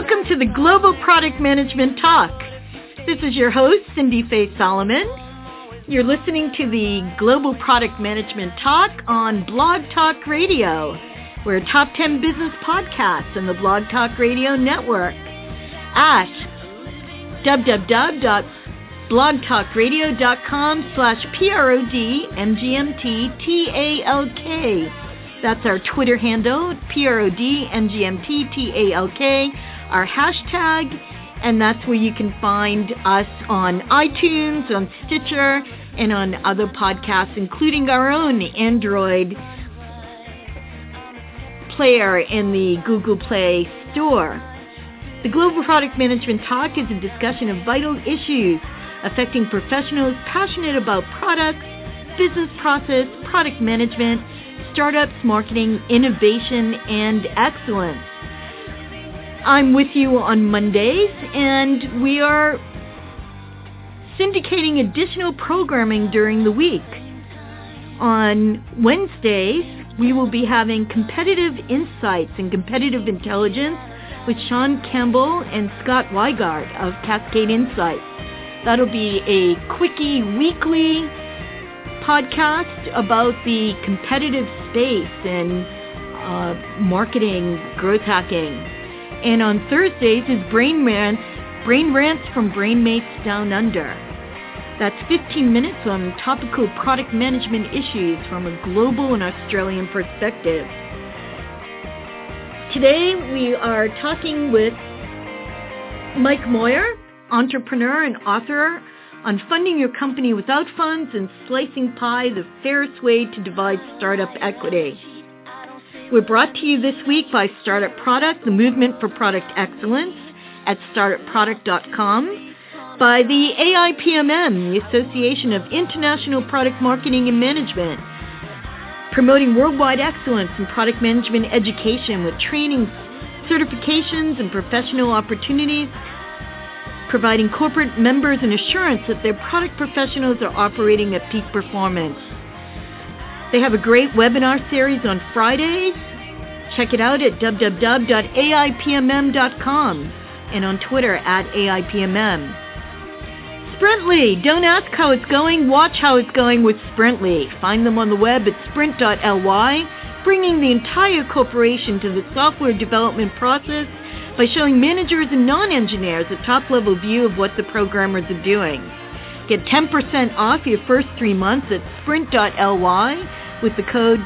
Welcome to the Global Product Management Talk. This is your host, Cindy Faye Solomon. You're listening to the Global Product Management Talk on Blog Talk Radio. We're a top 10 business podcast on the Blog Talk Radio network at www.blogtalkradio.com/PRODMGMTTALK. That's our Twitter handle, PRODMGMTTALK, our hashtag, and that's where you can find us on iTunes, on Stitcher, and on other podcasts, including our own Android player in the Google Play Store. The Global Product Management Talk is a discussion of vital issues affecting professionals passionate about products, business process, product management, startups, marketing, innovation, and excellence. I'm with you on Mondays, and we are syndicating additional programming during the week. On Wednesdays, we will be having competitive insights and competitive intelligence with Sean Campbell and Scott Weigart of Cascade Insights. That'll be a quickie weekly podcast about the competitive space and marketing, growth hacking. And on Thursdays is Brain Rants from Brainmates Down Under. That's 15 minutes on topical product management issues from a global and Australian perspective. Today we are talking with Mike Moyer, entrepreneur and author, on funding your company without funds and slicing pie, the fairest way to divide startup equity. We're brought to you this week by Startup Product, the movement for product excellence at startupproduct.com, by the AIPMM, the Association of International Product Marketing and Management, promoting worldwide excellence in product management education with trainings, certifications, and professional opportunities, providing corporate members an assurance that their product professionals are operating at peak performance. They have a great webinar series on Fridays. Check it out at www.aipmm.com and on Twitter at AIPMM. Sprintly, don't ask how it's going, watch how it's going with Sprintly. Find them on the web at sprint.ly, bringing the entire corporation to the software development process by showing managers and non-engineers a top-level view of what the programmers are doing. Get 10% off your first 3 months at sprint.ly with the code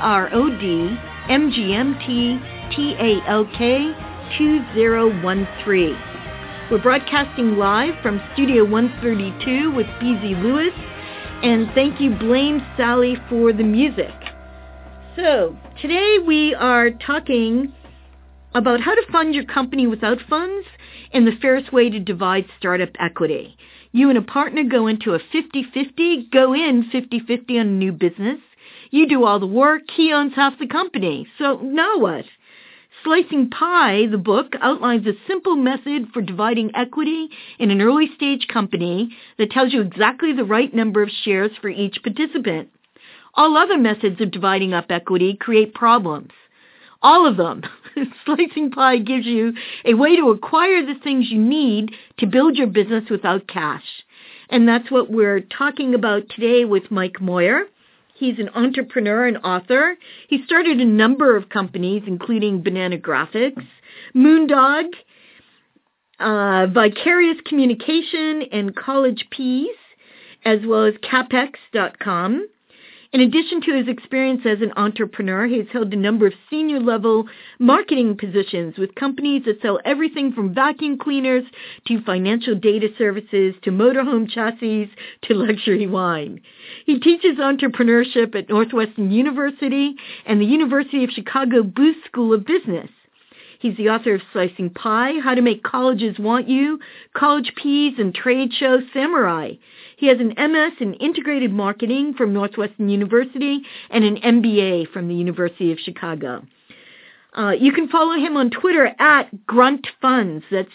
PRODMGMTTALK2013. We're broadcasting live from Studio 132 with BZ Lewis, and thank you, Blame Sally, for the music. So, today we are talking about how to fund your company without funds and the fairest way to divide startup equity. You and a partner go into a 50-50, go in 50-50 on a new business. You do all the work, he owns half the company. So now what? Slicing Pie, the book, outlines a simple method for dividing equity in an early-stage company that tells you exactly the right number of shares for each participant. All other methods of dividing up equity create problems. All of them. Slicing Pie gives you a way to acquire the things you need to build your business without cash. And that's what we're talking about today with Mike Moyer. He's an entrepreneur and author. He started a number of companies, including Banana Graphics, Moondog, Vicarious Communication, and College Peas, as well as Capex.com. In addition to his experience as an entrepreneur, he has held a number of senior-level marketing positions with companies that sell everything from vacuum cleaners to financial data services to motorhome chassis to luxury wine. He teaches entrepreneurship at Northwestern University and the University of Chicago Booth School of Business. He's the author of Slicing Pie, How to Make Colleges Want You, College Peas, and Trade Show Samurai. He has an MS in Integrated Marketing from Northwestern University and an MBA from the University of Chicago. You can follow him on Twitter at GruntFunds. That's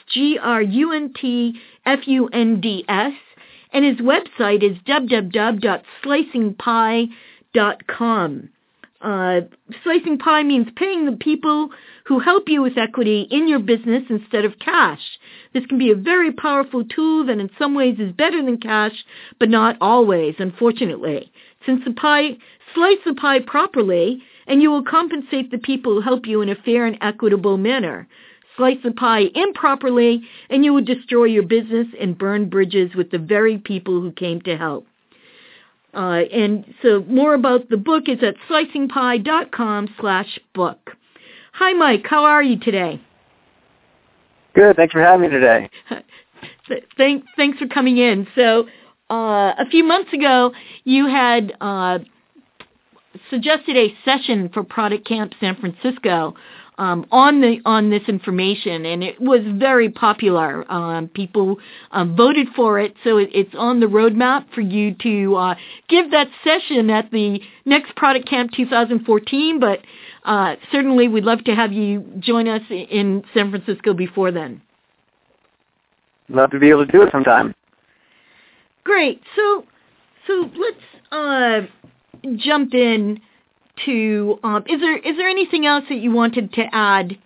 GRUNTFUNDS. And his website is www.slicingpie.com. Slicing pie means paying the people who help you with equity in your business instead of cash. This can be a very powerful tool that in some ways is better than cash, but not always, unfortunately. Slice the pie properly, and you will compensate the people who help you in a fair and equitable manner. Slice the pie improperly, and you will destroy your business and burn bridges with the very people who came to help. And so more about the book is at slicingpie.com/book. Hi, Mike. How are you today? Good. Thanks for having me today. Thanks for coming in. So a few months ago, you had suggested a session for Product Camp San Francisco on this information, and it was very popular. People voted for it, so it's on the roadmap for you to give that session at the next Product Camp 2014, but certainly we'd love to have you join us in San Francisco before then. Love to be able to do it sometime. Great. So let's jump in to is there anything else that you wanted to add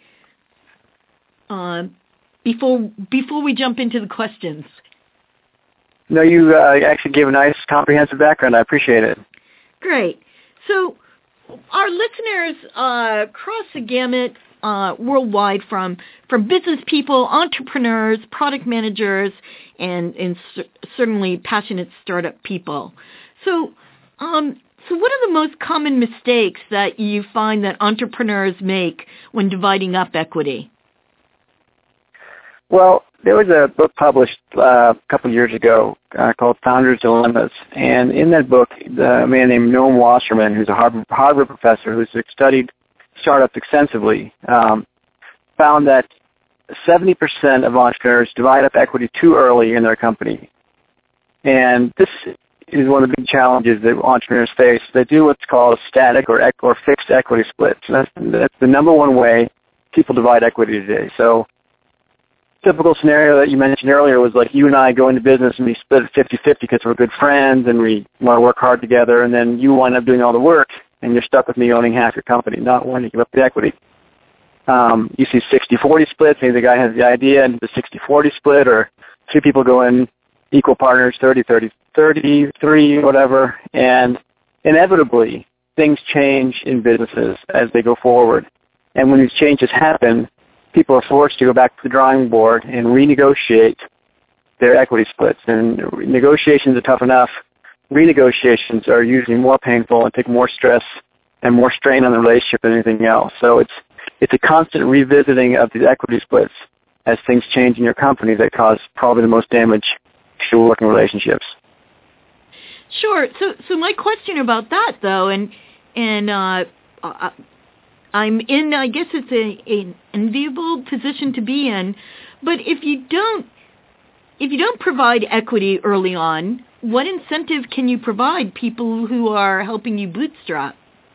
before we jump into the questions? No, you actually gave a nice comprehensive background. I appreciate it. Great. So our listeners cross the gamut worldwide from business people, entrepreneurs, product managers, and certainly passionate startup people. So what are the most common mistakes that you find that entrepreneurs make when dividing up equity? Well, there was a book published a couple of years ago called Founders' Dilemmas, and in that book, a man named Noam Wasserman, who's a Harvard professor who's studied startups extensively, found that 70% of entrepreneurs divide up equity too early in their company. And this is one of the big challenges that entrepreneurs face. They do what's called a static or fixed equity split. So that's the number one way people divide equity today. So typical scenario that you mentioned earlier was like you and I go into business and we split it 50-50 because we're good friends and we want to work hard together, and then you wind up doing all the work and you're stuck with me owning half your company, not wanting to give up the equity. You see 60-40 splits. Maybe the guy has the idea and the 60-40 split, or two people go in equal partners, 30-33, whatever, and inevitably things change in businesses as they go forward. And when these changes happen, people are forced to go back to the drawing board and renegotiate their equity splits. And negotiations are tough enough. Renegotiations are usually more painful and take more stress and more strain on the relationship than anything else. So it's a constant revisiting of these equity splits as things change in your company that cause probably the most damage to working relationships. Sure. So my question about that, though, and I'm in, I guess it's an enviable position to be in, but if you don't provide equity early on, what incentive can you provide people who are helping you bootstrap?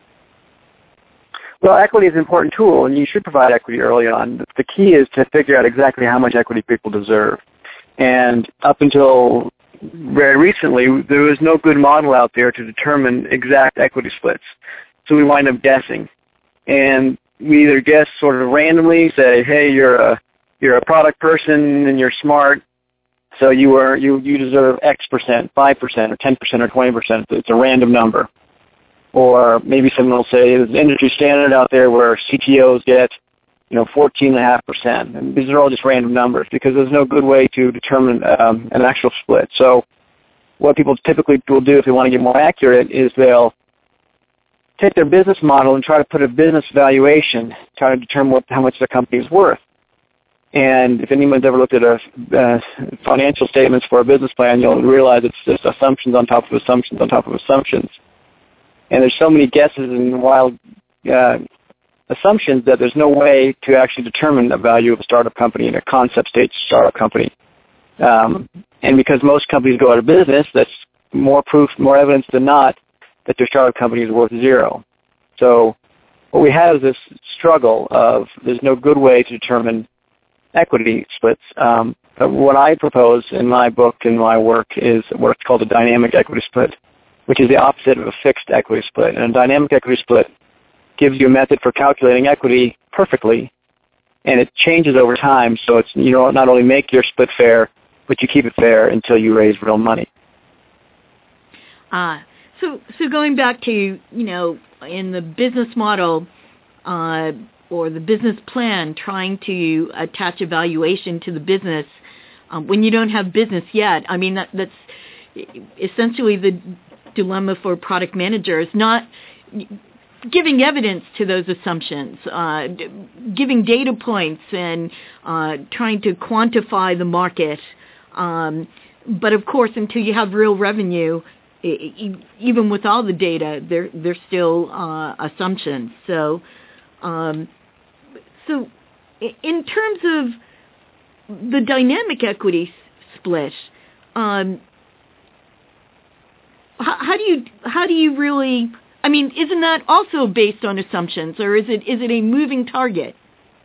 Well, equity is an important tool, and you should provide equity early on. The key is to figure out exactly how much equity people deserve. And up until very recently, there was no good model out there to determine exact equity splits. So we wind up guessing. And we either guess sort of randomly, say, hey, you're a product person and you're smart, so you deserve X percent, 5% or 10% or 20%. It's a random number. Or maybe someone will say there's an industry standard out there where CTOs get 14.5%. And these are all just random numbers because there's no good way to determine an actual split. So what people typically will do if they want to get more accurate is they'll take their business model and try to put a business valuation, try to determine how much the company is worth. And if anyone's ever looked at financial statements for a business plan, you'll realize it's just assumptions on top of assumptions on top of assumptions. And there's so many guesses and wild assumptions that there's no way to actually determine the value of a startup company in a concept stage startup company. And because most companies go out of business, that's more evidence than not that their startup company is worth zero. So what we have is this struggle of there's no good way to determine equity splits. What I propose in my book and my work is what's called a dynamic equity split, which is the opposite of a fixed equity split. And a dynamic equity split gives you a method for calculating equity perfectly, and it changes over time, so it's not only make your split fair, but you keep it fair until you raise real money. So going back to, in the business model or the business plan, trying to attach a valuation to the business when you don't have business yet, I mean, that's essentially the dilemma for product managers, not giving evidence to those assumptions, giving data points and trying to quantify the market. But of course, until you have real revenue, even with all the data, they're still assumptions. So in terms of the dynamic equity split, how do you really? I mean, isn't that also based on assumptions, or is it a moving target?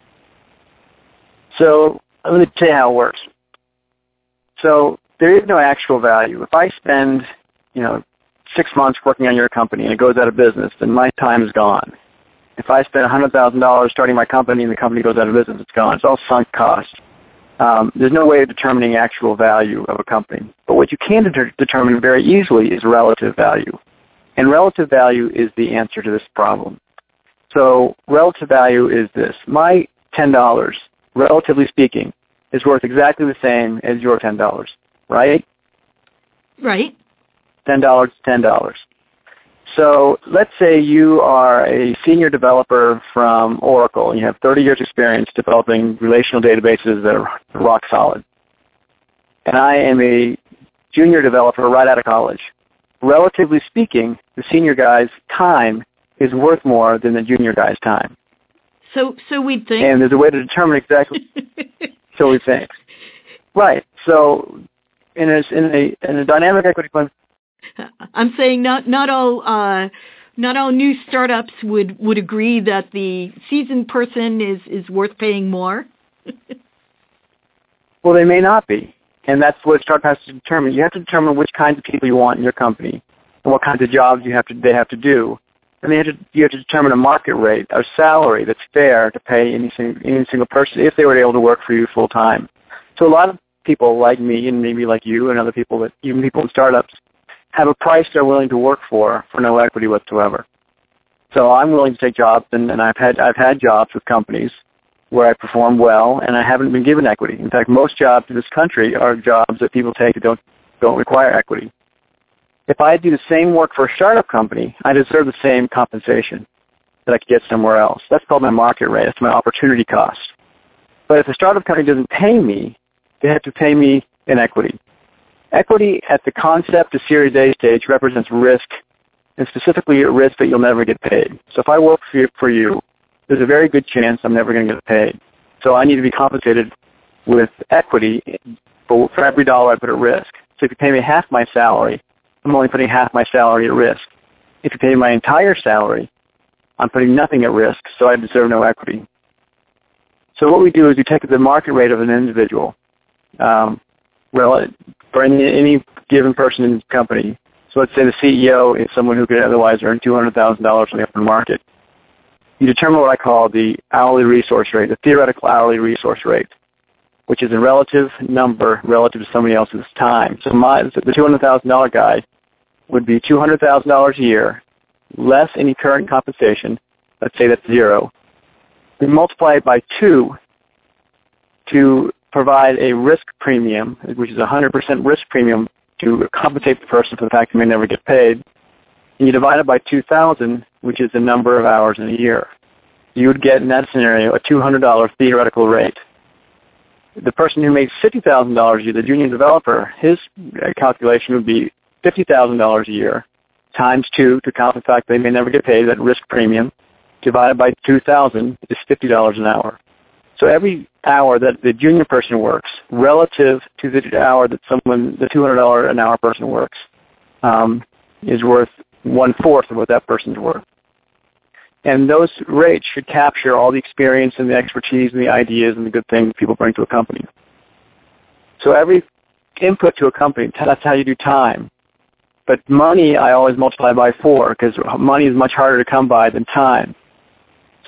So let me tell you how it works. So there is no actual value. If I spend 6 months working on your company and it goes out of business, then my time is gone. If I spend $100,000 starting my company and the company goes out of business, it's gone. It's all sunk cost. There's no way of determining actual value of a company. But what you can determine very easily is relative value. And relative value is the answer to this problem. So relative value is this. My $10, relatively speaking, is worth exactly the same as your $10, right? Right. $10 is $10. So let's say you are a senior developer from Oracle and you have 30 years experience developing relational databases that are rock solid. And I am a junior developer right out of college. Relatively speaking, the senior guy's time is worth more than the junior guy's time. So we think. And there's a way to determine exactly. So we think. Right. So in a dynamic equity fund. I'm saying not all new startups would agree that the seasoned person is worth paying more. Well, they may not be. And that's what a startup has to determine. You have to determine which kinds of people you want in your company and what kinds of jobs they have to do. And you have to determine a market rate, a salary that's fair to pay any single person if they were able to work for you full time. So a lot of people like me and maybe like you and other people, even people in startups, have a price they're willing to work for no equity whatsoever. So I'm willing to take jobs, and I've had jobs with companies where I perform well, and I haven't been given equity. In fact, most jobs in this country are jobs that people take that don't require equity. If I do the same work for a startup company, I deserve the same compensation that I could get somewhere else. That's called my market rate. That's my opportunity cost. But if a startup company doesn't pay me, they have to pay me in equity. Equity at the concept to Series A stage represents risk, and specifically a risk that you'll never get paid. So if I work for you, there's a very good chance I'm never going to get paid. So I need to be compensated with equity for every dollar I put at risk. So if you pay me half my salary, I'm only putting half my salary at risk. If you pay me my entire salary, I'm putting nothing at risk, so I deserve no equity. So what we do is we take the market rate of an individual, for any given person in the company. So let's say the CEO is someone who could otherwise earn $200,000 on the open market. You determine what I call the hourly resource rate, the theoretical hourly resource rate, which is a relative number relative to somebody else's time. So the $200,000 guy would be $200,000 a year, less any current compensation. Let's say that's 0. We multiply it by 2 to provide a risk premium, which is a 100% risk premium to compensate the person for the fact they may never get paid. And you divide it by 2,000, which is the number of hours in a year. You would get, in that scenario, a $200 theoretical rate. The person who makes $50,000 a year, the junior developer, his calculation would be $50,000 a year times 2 to account for the fact they may never get paid, that risk premium, divided by 2,000 is $50 an hour. So every hour that the junior person works relative to the hour that the $200 an hour person works is worth 1/4 of what that person's worth. And those rates should capture all the experience and the expertise and the ideas and the good things people bring to a company. So every input to a company, that's how you do time. But money I always multiply by 4 because money is much harder to come by than time.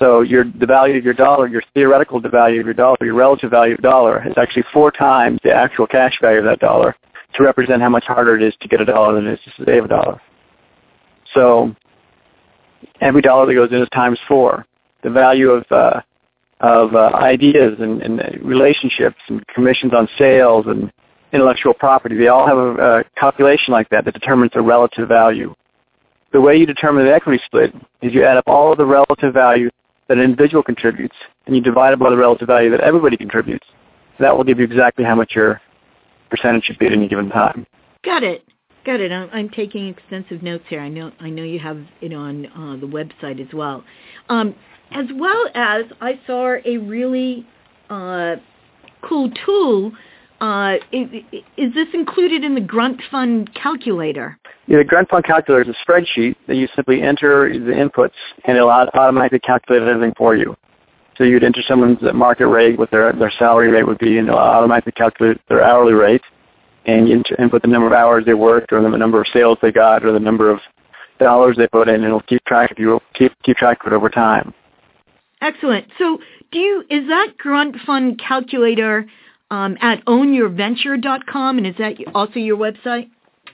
So the value of your dollar, your theoretical value of your dollar, your relative value of dollar is actually 4 times the actual cash value of that dollar to represent how much harder it is to get a dollar than it is to save a dollar. So every dollar that goes in is times 4. The value of ideas and relationships and commissions on sales and intellectual property, they all have a calculation like that determines the relative value. The way you determine the equity split is you add up all of the relative value that an individual contributes, and you divide it by the relative value that everybody contributes. That will give you exactly how much your percentage should be at any given time. Got it. I'm taking extensive notes here. I know you have it on the website as well. As well as I saw a really cool tool. Is this included in the Grunt Fund calculator? Yeah, the Grunt Fund calculator is a spreadsheet that you simply enter the inputs, and it'll automatically calculate everything for you. So you'd enter someone's market rate, what their salary rate would be, and it'll automatically calculate their hourly rate, and you input the number of hours they worked, or the number of sales they got, or the number of dollars they put in, and it'll keep track of you. Keep track of it over time. Excellent. So is that Grunt Fund calculator at ownyourventure.com, and is that also your website?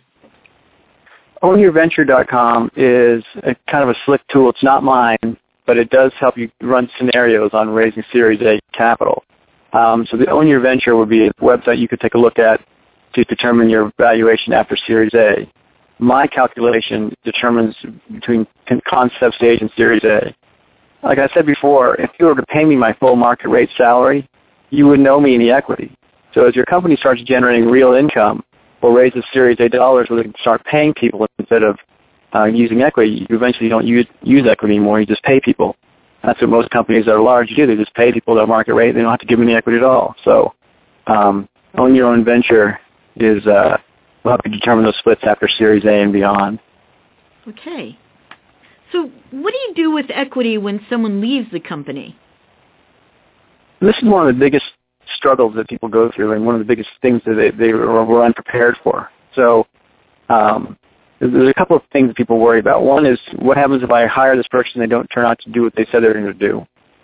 Ownyourventure.com is a kind of a slick tool. It's not mine, but it does help you run scenarios on raising Series A capital. So the Own Your Venture would be a website you could take a look at to determine your valuation after Series A. My calculation determines between concept stage and Series A. Like I said before, if you were to pay me my full market rate salary, you wouldn't owe me any equity. So as your company starts generating real income or raises Series A dollars where they can start paying people instead of using equity, you eventually don't use equity anymore. You just pay people. That's what most companies that are large do. They just pay people their market rate. They don't have to give them any equity at all. So Own Your Own Venture will help you determine those splits after Series A and beyond. Okay. So what do you do with equity when someone leaves the company? This is one of the biggest struggles that people go through, and one of the biggest things that they were unprepared for. So there's a couple of things that people worry about. One is, what happens if I hire this person and they don't turn out to do what they said they were going to do?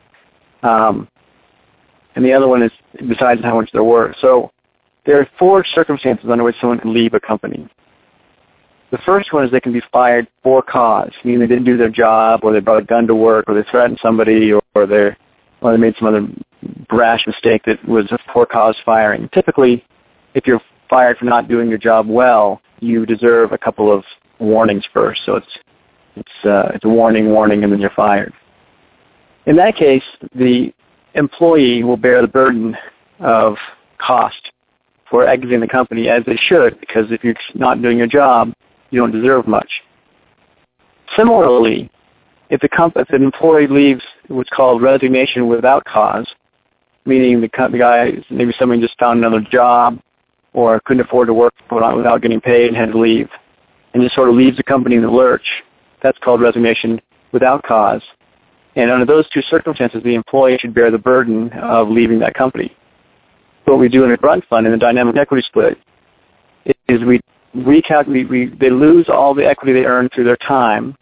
And the other one is, besides how much they're worth. So there are 4 circumstances under which someone can leave a company. The first one is they can be fired for cause, meaning they didn't do their job, or they brought a gun to work, or they threatened somebody, or they made some other brash mistake that was a for-cause firing. Typically, if you're fired for not doing your job well, you deserve a couple of warnings first. So it's a warning, and then you're fired. In that case, the employee will bear the burden of cost for exiting the company, as they should, because if you're not doing your job, you don't deserve much. Similarly, if an employee leaves what's called resignation without cause, meaning the guy, maybe somebody just found another job or couldn't afford to work without getting paid and had to leave, and just sort of leaves the company in the lurch, that's called resignation without cause. And under those 2 circumstances, the employee should bear the burden of leaving that company. What we do in a Grunt Fund, in the dynamic equity split, is they lose all the equity they earned through their time,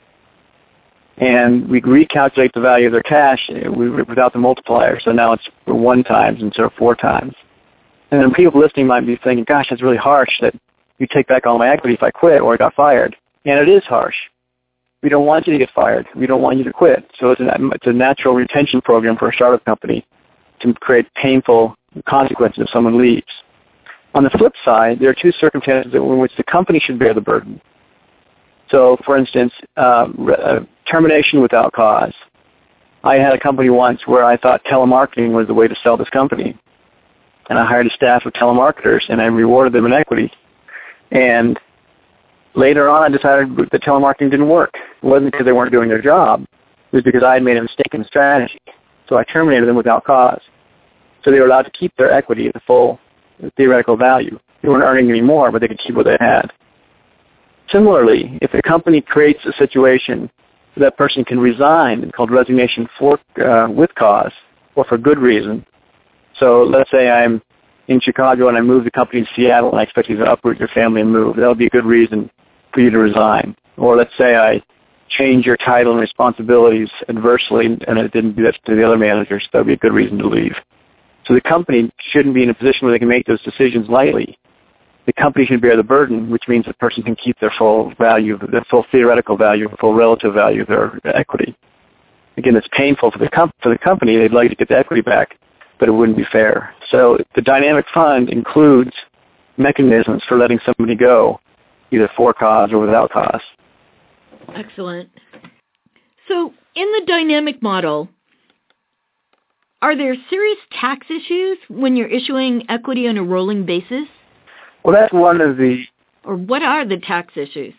and we recalculate the value of their cash without the multiplier. So now it's 1 times instead of 4 times. And then people listening might be thinking, gosh, that's really harsh that you take back all my equity if I quit or I got fired. And it is harsh. We don't want you to get fired. We don't want you to quit. So it's a natural retention program for a startup company to create painful consequences if someone leaves. On the flip side, there are 2 circumstances in which the company should bear the burden. So, for instance, termination without cause. I had a company once where I thought telemarketing was the way to sell this company. And I hired a staff of telemarketers, and I rewarded them in equity. And later on, I decided that telemarketing didn't work. It wasn't because they weren't doing their job. It was because I had made a mistake in strategy. So I terminated them without cause. So they were allowed to keep their equity at the full theoretical value. They weren't earning any more, but they could keep what they had. Similarly, if a company creates a situation where that person can resign, it's called resignation with cause or for good reason. So let's say I'm in Chicago and I move the company to Seattle and I expect you to uproot your family and move. That would be a good reason for you to resign. Or let's say I change your title and responsibilities adversely, and it didn't do that to the other managers, that would be a good reason to leave. So the company shouldn't be in a position where they can make those decisions lightly. The company should bear the burden, which means the person can keep their full value, their full theoretical value, full relative value of their equity. Again, it's painful for the company. They'd like to get the equity back, but it wouldn't be fair. So the dynamic fund includes mechanisms for letting somebody go, either for cause or without cause. Excellent. So in the dynamic model, are there serious tax issues when you're issuing equity on a rolling basis? Well, that's one of the... Or what are the tax issues?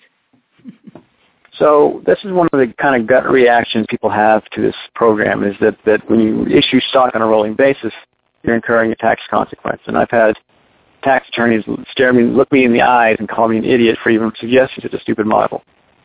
So this is one of the kind of gut reactions people have to this program, is that when you issue stock on a rolling basis, you're incurring a tax consequence. And I've had tax attorneys look me in the eyes and call me an idiot for even suggesting it's a stupid model.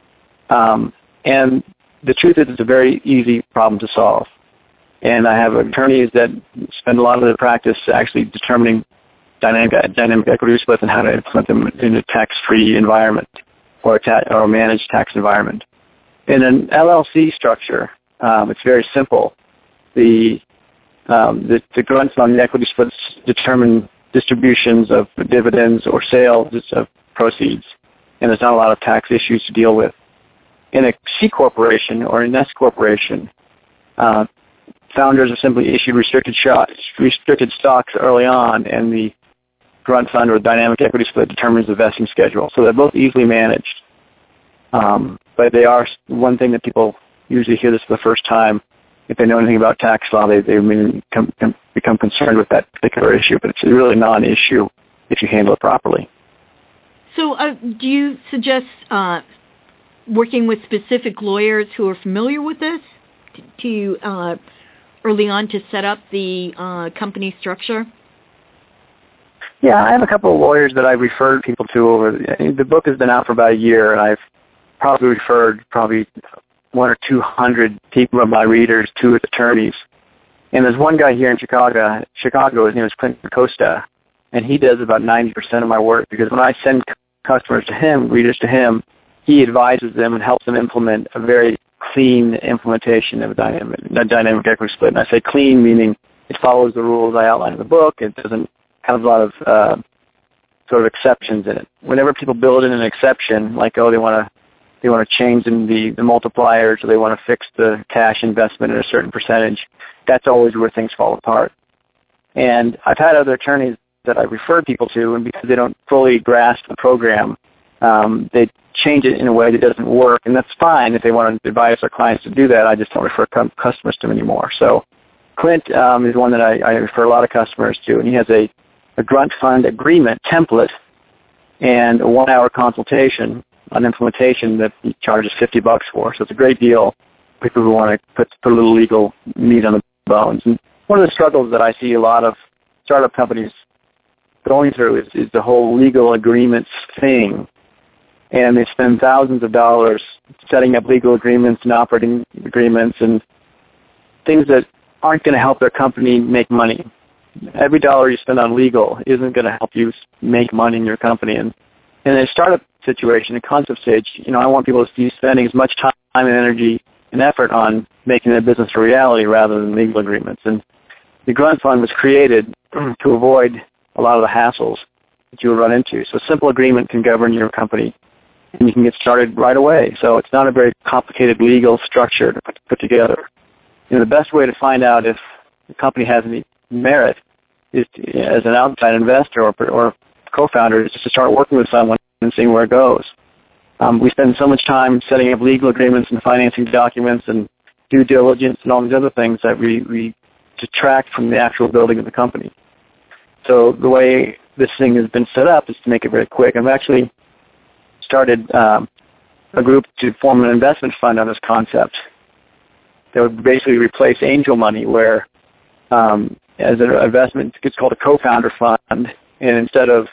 And the truth is it's a very easy problem to solve. And I have attorneys that spend a lot of their practice actually determining dynamic equity splits and how to implement them in a tax-free environment or a managed tax environment. In an LLC structure, it's very simple. The grunts on the equity splits determine distributions of dividends or sales of proceeds, and there's not a lot of tax issues to deal with. In a C corporation or an S corporation, founders are simply issued restricted stocks early on, and the grunt fund or dynamic equity split determines the vesting schedule. So they're both easily managed. But they are one thing that people usually hear this for the first time. If they know anything about tax law, they become concerned with that particular issue. But it's really a non-issue if you handle it properly. So do you suggest working with specific lawyers who are familiar with this to early on to set up the company structure? Yeah, I have a couple of lawyers that I've referred people to the book has been out for about a year, and I've probably referred 100 or 200 people of my readers to attorneys. And there's one guy here in Chicago, his name is Clinton Costa, and he does about 90% of my work, because when I send customers to him, readers to him, he advises them and helps them implement a very clean implementation of a dynamic equity split. And I say clean, meaning it follows the rules I outline in the book. It doesn't have a lot of sort of exceptions in it. Whenever people build in an exception, like they want to change in the multipliers, or they want to fix the cash investment at a certain percentage, that's always where things fall apart. And I've had other attorneys that I refer people to, and because they don't fully grasp the program, they change it in a way that doesn't work, and that's fine if they want to advise their clients to do that. I just don't refer customers to them anymore. So Clint is one that I refer a lot of customers to, and he has a grunt fund agreement template and a 1-hour consultation on implementation that he charges $50 for. So it's a great deal for people who want to put a little legal meat on the bones. And one of the struggles that I see a lot of startup companies going through is the whole legal agreements thing. And they spend thousands of dollars setting up legal agreements and operating agreements and things that aren't going to help their company make money. Every dollar you spend on legal isn't going to help you make money in your company. And in a startup situation, a concept stage, I want people to be spending as much time and energy and effort on making their business a reality rather than legal agreements. And the Grunt Fund was created to avoid a lot of the hassles that you will run into. So a simple agreement can govern your company, and you can get started right away. So it's not a very complicated legal structure to put together. The best way to find out if the company has any merit is as an outside investor or co-founder is just to start working with someone and seeing where it goes. We spend so much time setting up legal agreements and financing documents and due diligence and all these other things that we detract from the actual building of the company. So the way this thing has been set up is to make it very quick. I've actually started a group to form an investment fund on this concept that would basically replace angel money, where as an investment, it's called a co-founder fund, and instead of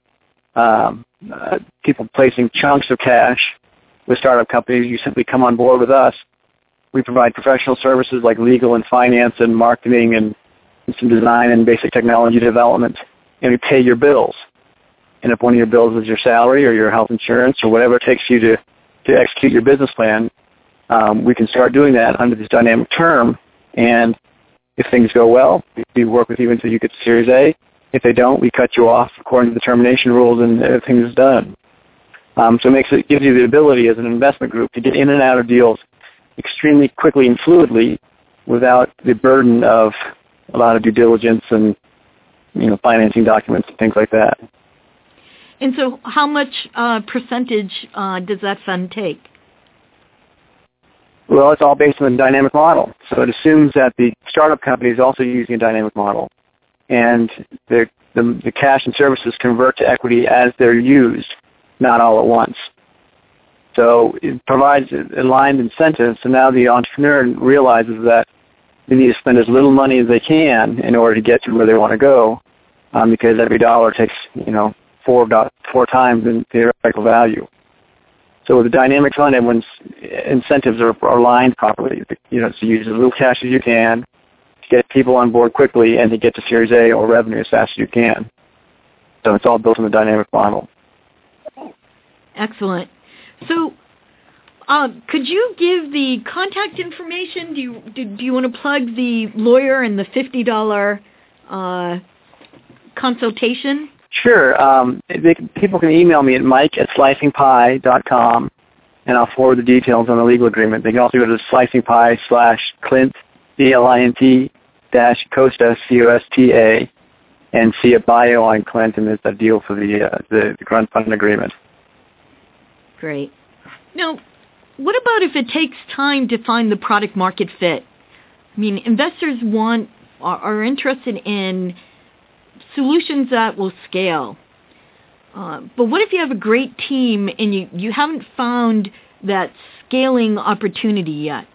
people placing chunks of cash with startup companies, you simply come on board with us. We provide professional services like legal and finance and marketing and some design and basic technology development, and we pay your bills. And if one of your bills is your salary or your health insurance or whatever it takes you to execute your business plan, we can start doing that under this dynamic term. And if things go well, we work with you until you get to Series A. If they don't, we cut you off according to the termination rules, and everything is done. So it gives you the ability as an investment group to get in and out of deals extremely quickly and fluidly without the burden of a lot of due diligence and financing documents and things like that. And so how much percentage does that fund take? Well, it's all based on the dynamic model. So it assumes that the startup company is also using a dynamic model, and the cash and services convert to equity as they're used, not all at once. So it provides aligned incentives, so now the entrepreneur realizes that they need to spend as little money as they can in order to get to where they want to go, because every dollar takes, 4 times the theoretical value. So with the dynamic fund, everyone's incentives are aligned properly. To use as little cash as you can, to get people on board quickly, and to get to Series A or revenue as fast as you can. So it's all built on the dynamic model. Excellent. So could you give the contact information? Do you want to plug the lawyer and the $50 consultation? Sure. People can email me at mike@slicingpie.com, and I'll forward the details on the legal agreement. They can also go to slicingpie/Clint, CLINT-Costa, COSTA, and see a bio on Clint, and there's a deal for the grunt fund agreement. Great. Now, what about if it takes time to find the product market fit? I mean, investors are interested in solutions that will scale. But what if you have a great team and you haven't found that scaling opportunity yet?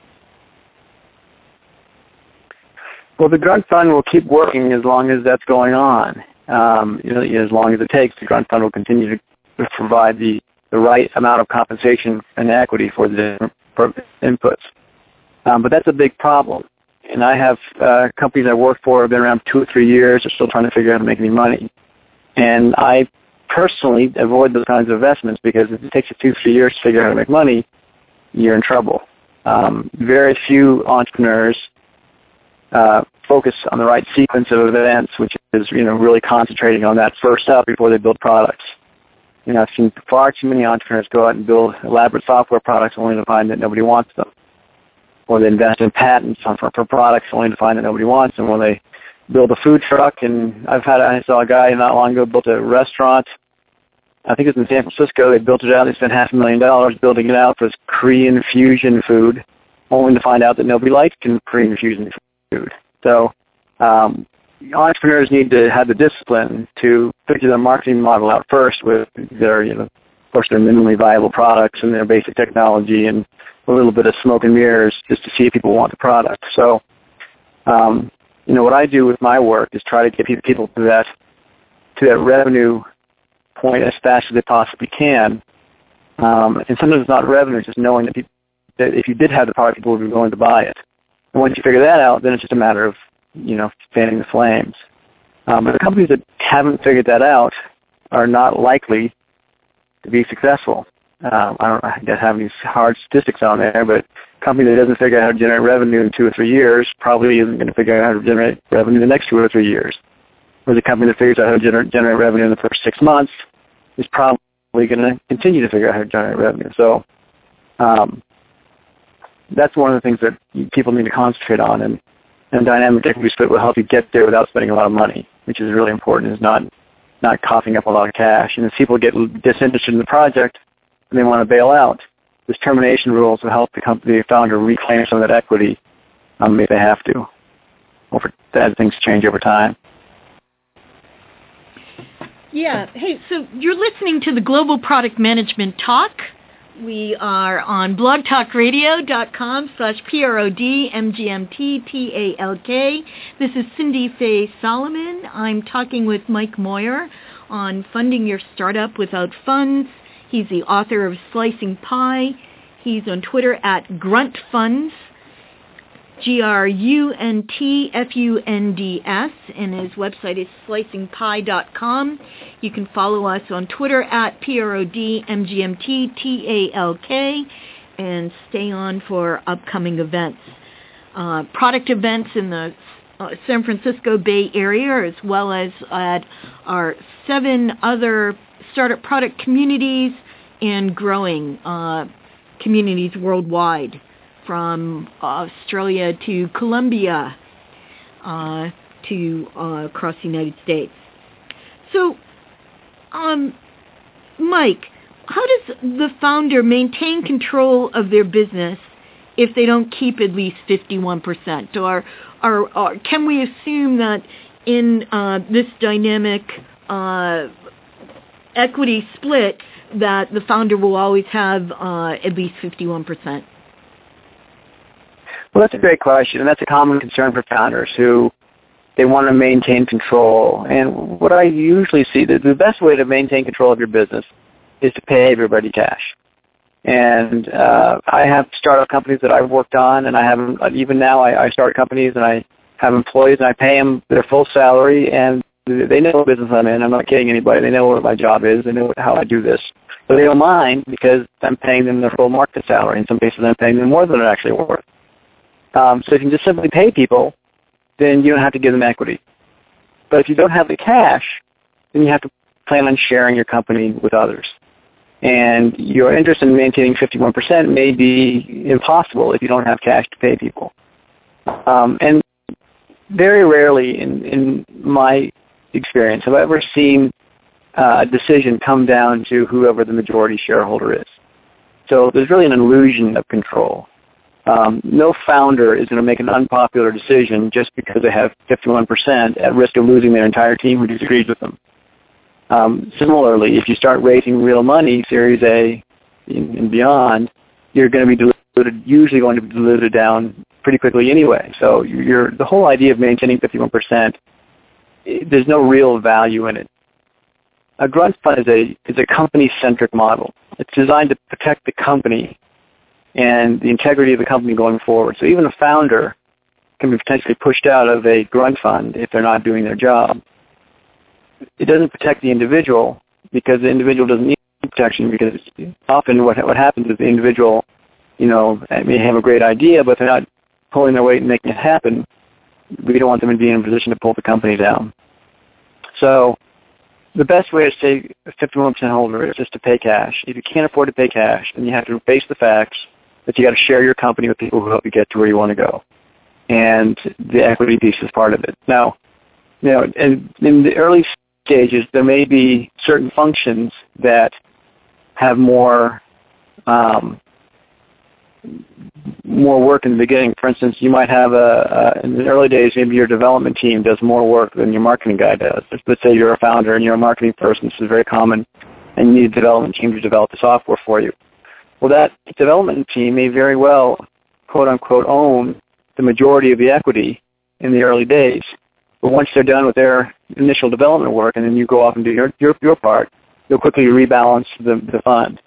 Well, the grunt fund will keep working as long as that's going on. As long as it takes, the grunt fund will continue to provide the right amount of compensation and equity for the inputs. But that's a big problem. And I have companies I work for have been around 2 or 3 years. They're still trying to figure out how to make any money. And I personally avoid those kinds of investments, because if it takes you 2 or 3 years to figure out how to make money, you're in trouble. Very few entrepreneurs focus on the right sequence of events, which is really concentrating on that first step before they build products. I've seen far too many entrepreneurs go out and build elaborate software products only to find that nobody wants them. Or they invest in patents for products only to find that nobody wants them. Or they build a food truck, and I saw a guy not long ago built a restaurant. I think it was in San Francisco. They built it out. They spent $500,000 building it out for this Korean fusion food, only to find out that nobody likes Korean fusion food. So entrepreneurs need to have the discipline to figure their marketing model out first with their, of course, their minimally viable products and their basic technology, and a little bit of smoke and mirrors just to see if people want the product. So, what I do with my work is try to get people to that revenue point as fast as they possibly can. And sometimes it's not revenue, it's just knowing that if you did have the product, people would be willing to buy it. And once you figure that out, then it's just a matter of, fanning the flames. But the companies that haven't figured that out are not likely to be successful. I don't have any hard statistics on there, but a company that doesn't figure out how to generate revenue in 2 or 3 years probably isn't going to figure out how to generate revenue in the next 2 or 3 years. Whereas a company that figures out how to generate revenue in the first 6 months is probably going to continue to figure out how to generate revenue. So that's one of the things that people need to concentrate on, and dynamic equity split will help you get there without spending a lot of money, which is really important, is not coughing up a lot of cash. And if people get disinterested in the project and they want to bail out, this termination rules will help the company founder reclaim some of that equity if they have to, as things change over time. Yeah. Hey, so you're listening to the Global Product Management Talk. We are on blogtalkradio.com/PRODMGMTTALK. This is Cindy Faye Solomon. I'm talking with Mike Moyer on funding your startup without funds. He's the author of Slicing Pie. He's on Twitter at GruntFunds, GruntFunds, and his website is slicingpie.com. You can follow us on Twitter at PRODMGMTTALK, and stay on for upcoming events. Product events in the San Francisco Bay Area, as well as at our 7 other startup product communities and growing communities worldwide, from Australia to Colombia to across the United States. So, Mike, how does the founder maintain control of their business if they don't keep at least 51%? Or can we assume that in this dynamic equity split that the founder will always have at least 51%? Well, that's a great question, and that's a common concern for founders who they want to maintain control. And what I usually see, the best way to maintain control of your business is to pay everybody cash. And I have startup companies that I've worked on, and I haven't, even now I start companies and I have employees and I pay them their full salary, and they know what business I'm in. I'm not kidding anybody. They know what my job is. They know how I do this. But they don't mind because I'm paying them their full market salary. In some cases, I'm paying them more than they're actually worth. So if you can just simply pay people, then you don't have to give them equity. But if you don't have the cash, then you have to plan on sharing your company with others. And your interest in maintaining 51% may be impossible if you don't have cash to pay people. And very rarely in my experience have I ever seen a decision come down to whoever the majority shareholder is. So there's really an illusion of control. No founder is going to make an unpopular decision just because they have 51% at risk of losing their entire team who disagrees with them. Similarly, if you start raising real money, Series A and beyond, you're going to be usually going to be diluted down pretty quickly anyway. So the whole idea of maintaining 51%, there's no real value in it. A grunt fund is a company-centric model. It's designed to protect the company and the integrity of the company going forward. So even a founder can be potentially pushed out of a grunt fund if they're not doing their job. It doesn't protect the individual because the individual doesn't need protection, because often what happens is the individual, may have a great idea, but they're not pulling their weight and making it happen. We don't want them to be in a position to pull the company down. So the best way to stay a 51% holder is just to pay cash. If you can't afford to pay cash, then you have to face the facts that you got to share your company with people who help you get to where you want to go. And the equity piece is part of it. Now, in the early stages, there may be certain functions that have more work in the beginning. For instance, you might have in the early days, maybe your development team does more work than your marketing guy does. Let's say you're a founder and you're a marketing person. This is very common, and you need a development team to develop the software for you. Well, that development team may very well, quote unquote, own the majority of the equity in the early days. But once they're done with their initial development work, and then you go off and do your part, you'll quickly rebalance the fund.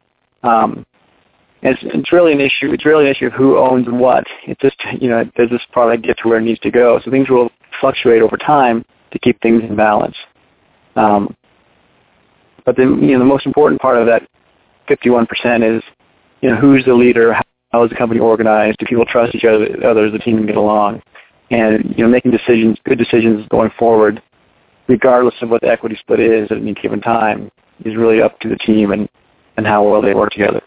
It's really an issue. It's really an issue of who owns what. It's just, does this product get to where it needs to go? So things will fluctuate over time to keep things in balance. But then, the most important part of that 51% is, who's the leader? How is the company organized? Do people trust each other? Does the team can get along? And making good decisions going forward, regardless of what the equity split is at any given time, is really up to the team and how well they work together.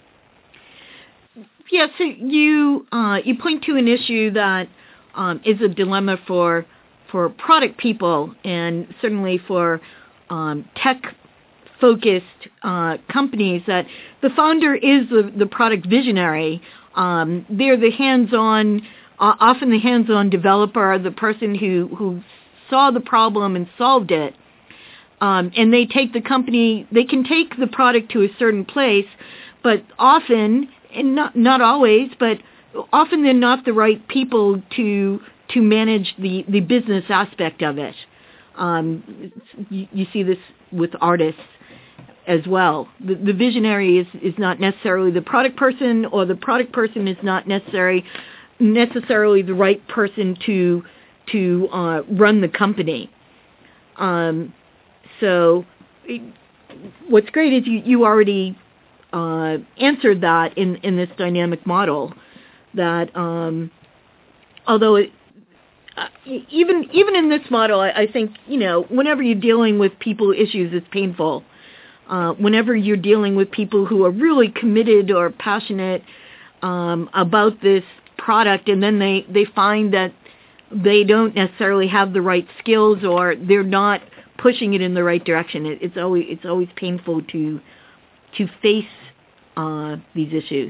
Yeah, so you point to an issue that is a dilemma for product people, and certainly for tech-focused companies, that the founder is the product visionary. They're the hands-on, often the hands-on developer, the person who saw the problem and solved it. And they take the company, they can take the product to a certain place, but often, and not always, but often they're not the right people to manage the business aspect of it. You see this with artists as well. The visionary is not necessarily the product person, or the product person is not necessarily the right person to run the company. So what's great is you already answered that in this dynamic model. That although even in this model, I think, whenever you're dealing with people issues, it's painful. Whenever you're dealing with people who are really committed or passionate about this product, and then they find that they don't necessarily have the right skills or they're not pushing it in the right direction, it's always painful to face these issues.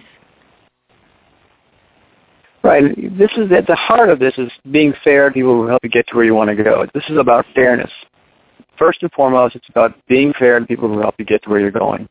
Right. This is at the heart of this is being fair to people who help you get to where you want to go. This is about fairness. First and foremost, it's about being fair to people who help you get to where you're going.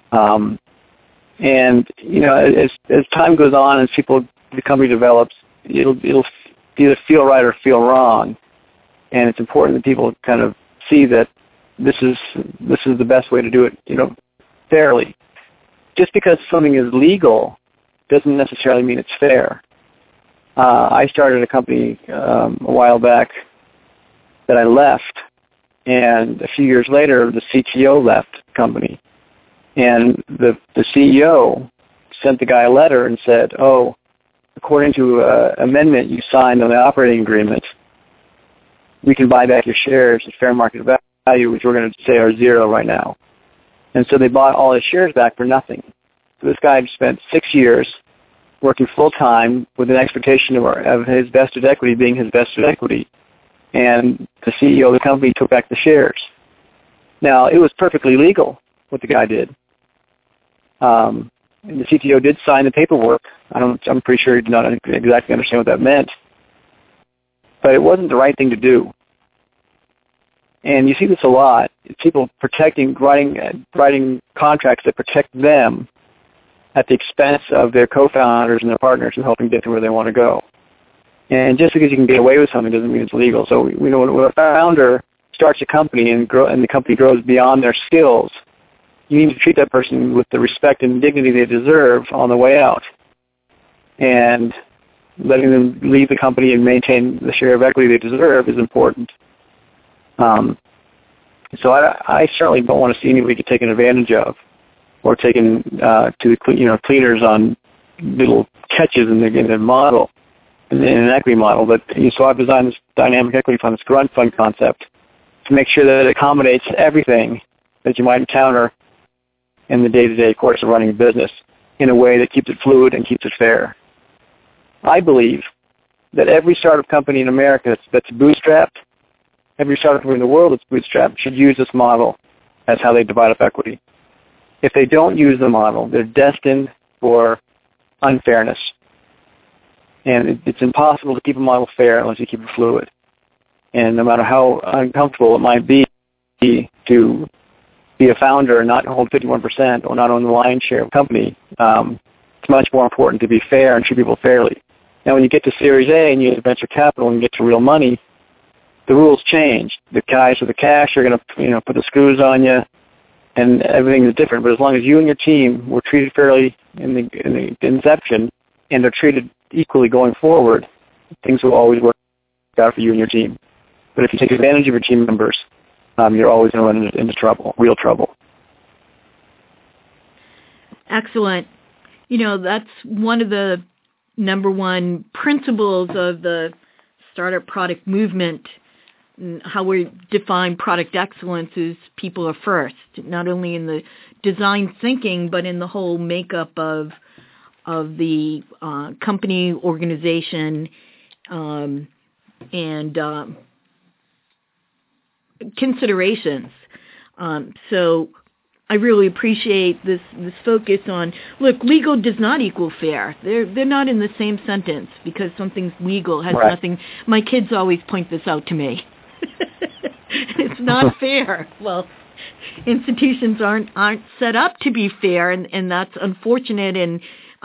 And as time goes on, as the company develops, it'll either feel right or feel wrong. And it's important that people kind of see that this is the best way to do it, fairly. Just because something is legal doesn't necessarily mean it's fair. I started a company a while back that I left, and a few years later, the CTO left the company. And the CEO sent the guy a letter and said, according to an amendment you signed on the operating agreement, we can buy back your shares at fair market value, which we're going to say are zero right now. And so they bought all his shares back for nothing. So this guy spent 6 years working full-time with an expectation of his vested equity being his vested equity. And the CEO of the company took back the shares. Now, it was perfectly legal what the guy did. And the CTO did sign the paperwork. I'm pretty sure he did not exactly understand what that meant. But it wasn't the right thing to do. And you see this a lot. People writing contracts that protect them at the expense of their co-founders and their partners who help them get to where they want to go. And just because you can get away with something doesn't mean it's legal. So when a founder starts a company and the company grows beyond their skills, you need to treat that person with the respect and dignity they deserve on the way out. And letting them leave the company and maintain the share of equity they deserve is important. So I certainly don't want to see anybody get taken advantage of or taken to cleaners on little catches in the model, in an equity model. But so I've designed this dynamic equity fund, this grunt fund concept, to make sure that it accommodates everything that you might encounter in the day-to-day course of running a business in a way that keeps it fluid and keeps it fair. I believe that every startup company in America that's bootstrapped, every startup company in the world that's bootstrapped should use this model as how they divide up equity. If they don't use the model, they're destined for unfairness. And it's impossible to keep a model fair unless you keep it fluid. And no matter how uncomfortable it might be to be a founder and not hold 51% or not own the lion's share of a company, it's much more important to be fair and treat people fairly. Now, when you get to Series A and you get venture capital and you get to real money, the rules change. The guys with the cash are going to, put the screws on you, and everything is different. But as long as you and your team were treated fairly in the inception and are treated equally going forward, things will always work out for you and your team. But if you take advantage of your team members, you're always going to run into trouble, real trouble. Excellent. That's one of the number one principles of the startup product movement. How we define product excellence is people are first, not only in the design thinking, but in the whole makeup of the company, organization, and considerations. So I really appreciate this focus on, look, legal does not equal fair. They're not in the same sentence. Because something's legal has right. nothing. My kids always point this out to me. It's not fair. Well, institutions aren't set up to be fair, and that's unfortunate and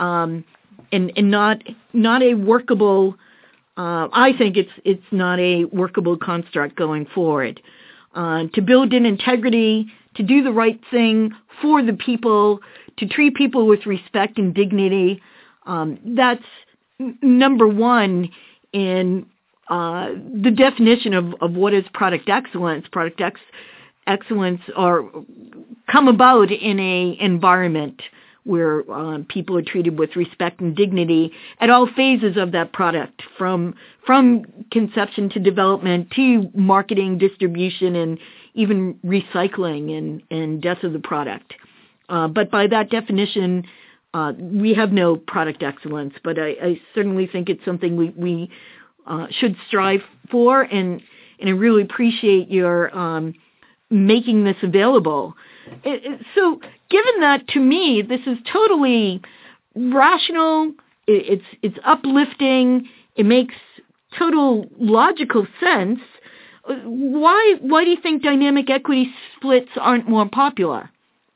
not a workable. I think it's not a workable construct going forward. To build in integrity, to do the right thing for the people, to treat people with respect and dignity, that's number one in the definition of what is product excellence. Product excellence come about in a environment where people are treated with respect and dignity at all phases of that product, from conception to development to marketing, distribution, and even recycling and death of the product. But by that definition, we have no product excellence, but I certainly think it's something we should strive for, and I really appreciate your making this available. So given that, to me, this is totally rational, it's uplifting, it makes total logical sense. Why do you think dynamic equity splits aren't more popular?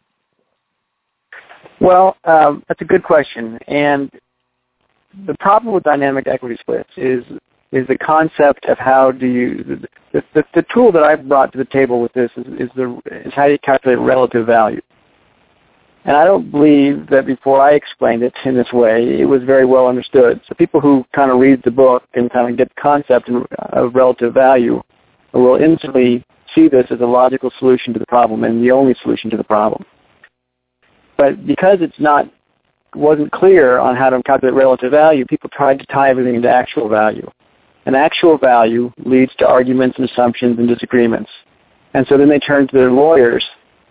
Well, that's a good question. And the problem with dynamic equity splits is the concept of how do you the tool that I've brought to the table with this is how you calculate relative value. And I don't believe that before I explained it in this way, it was very well understood. So people who kind of read the book and kind of get the concept of relative value will instantly see this as a logical solution to the problem and the only solution to the problem. But because wasn't clear on how to calculate relative value, people tried to tie everything into actual value. And actual value leads to arguments and assumptions and disagreements. And so then they turned to their lawyers,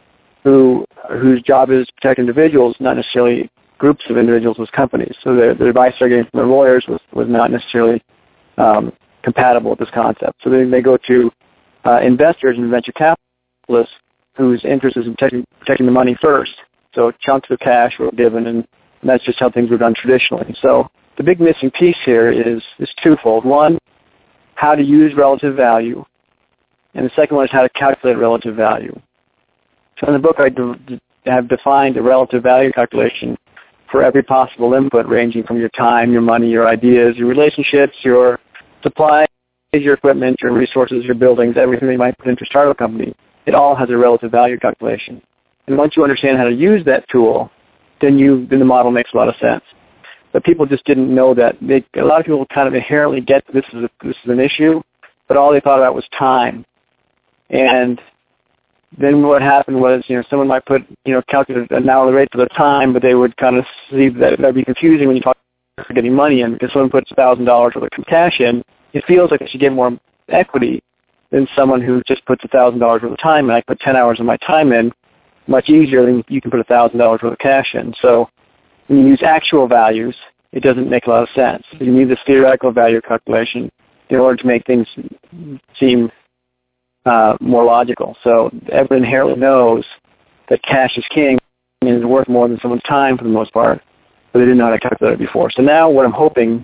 whose job is to protect individuals, not necessarily groups of individuals as companies. So the advice they're getting from their lawyers was not necessarily compatible with this concept. So then they go to investors and venture capitalists whose interest is in protecting the money first. So chunks of cash were given, and that's just how things were done traditionally. So the big missing piece here is twofold. One, how to use relative value, and the second one is how to calculate relative value. So in the book, I have defined a relative value calculation for every possible input, ranging from your time, your money, your ideas, your relationships, your supplies, your equipment, your resources, your buildings, everything you might put into a startup company. It all has a relative value calculation. And once you understand how to use that tool, then the model makes a lot of sense. But people just didn't know that. A lot of people kind of inherently get this is an issue, but all they thought about was time. And then what happened was, someone might calculate an hourly rate for the time, but they would kind of see that would be confusing when you talk about getting money in, because someone puts $1,000 worth of cash in, it feels like they should get more equity than someone who just puts $1,000 worth of time in. I put 10 hours of my time in, much easier than you can put $1,000 worth of cash in. So when you use actual values, it doesn't make a lot of sense. You need this theoretical value calculation in order to make things seem more logical. So everyone inherently knows that cash is king and is worth more than someone's time for the most part, but they didn't know how to calculate it before. So now what I'm hoping,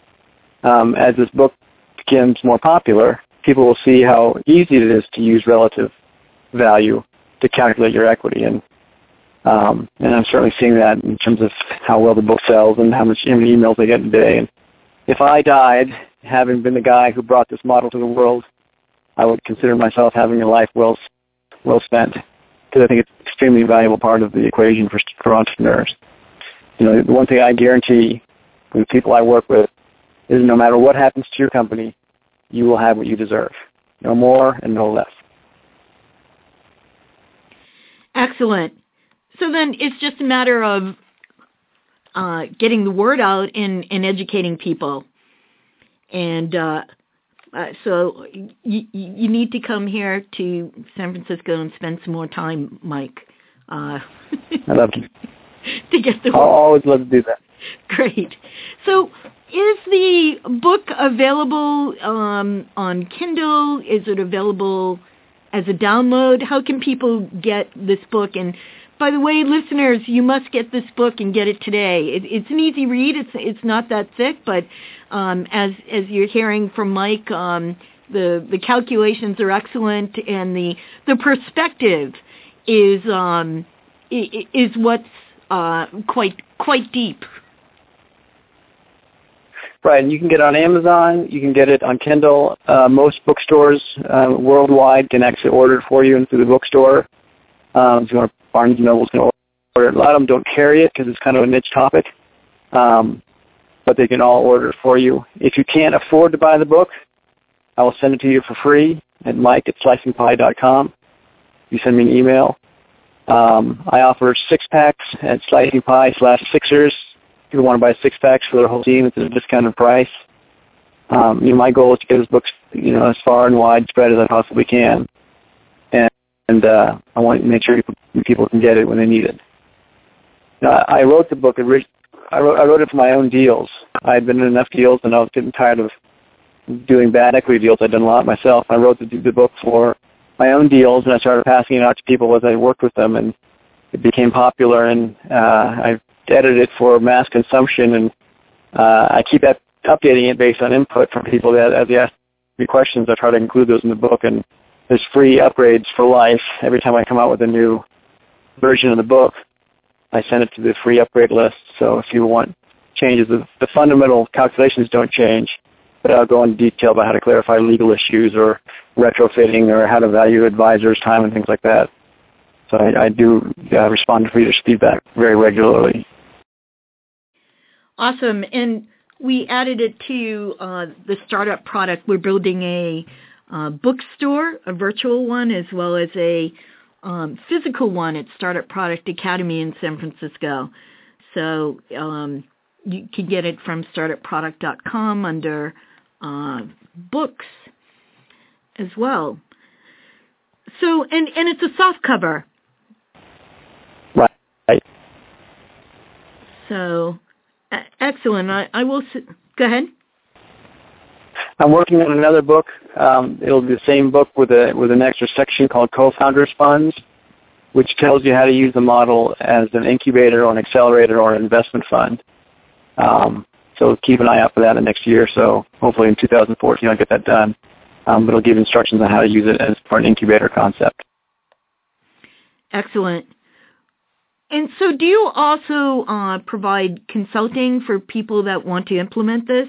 as this book becomes more popular, people will see how easy it is to use relative value to calculate your equity, and I'm certainly seeing that in terms of how well the book sells and how many emails I get a day. And if I died, having been the guy who brought this model to the world, I would consider myself having a life well spent, because I think it's an extremely valuable part of the equation for entrepreneurs. The one thing I guarantee with people I work with is no matter what happens to your company, you will have what you deserve, no more and no less. Excellent. So then it's just a matter of getting the word out and educating people. And so you need to come here to San Francisco and spend some more time, Mike. I love to. To get the word. I'll always love to do that. Great. So is the book available on Kindle? Is it available as a download? How can people get this book? And by the way, listeners, you must get this book and get it today. It's an easy read. It's not that thick, but as you're hearing from Mike, the calculations are excellent, and the perspective is what's quite deep. Right, and you can get it on Amazon. You can get it on Kindle. Most bookstores worldwide can actually order it for you through the bookstore. If you want, Barnes & Noble's can order it. A lot of them don't carry it because it's kind of a niche topic, but they can all order it for you. If you can't afford to buy the book, I will send it to you for free at mike@slicingpie.com. You send me an email. I offer 6-packs at SlicingPie/Sixers. People want to buy 6-packs for their whole team. It's at a discounted price. My goal is to get those books, as far and widespread as I possibly can. And I want to make sure people can get it when they need it. I wrote the book. I wrote it for my own deals. I had been in enough deals, and I was getting tired of doing bad equity deals. I'd done a lot myself. I wrote the book for my own deals, and I started passing it out to people as I worked with them, and it became popular. And I edited it for mass consumption, and I keep updating it based on input from people that, as they ask me questions, I try to include those in the book. And there's free upgrades for life every time I come out with a new version of the book. I send it to the free upgrade list. So if you want changes, the fundamental calculations don't change, but I'll go into detail about how to clarify legal issues or retrofitting or how to value advisors' time and things like that. So I do respond to readers' feedback very regularly. Awesome. And we added it to the startup product. We're building a bookstore, a virtual one, as well as a physical one at Startup Product Academy in San Francisco. So you can get it from startupproduct.com under books as well. So, and it's a soft cover. Right. So, excellent. I will, go ahead. I'm working on another book. It'll be the same book with an extra section called Co-Founders Funds, which tells you how to use the model as an incubator or an accelerator or an investment fund. So keep an eye out for that in the next year. So hopefully in 2014 I'll get that done. But it'll give instructions on how to use it as for an incubator concept. Excellent. And so do you also provide consulting for people that want to implement this?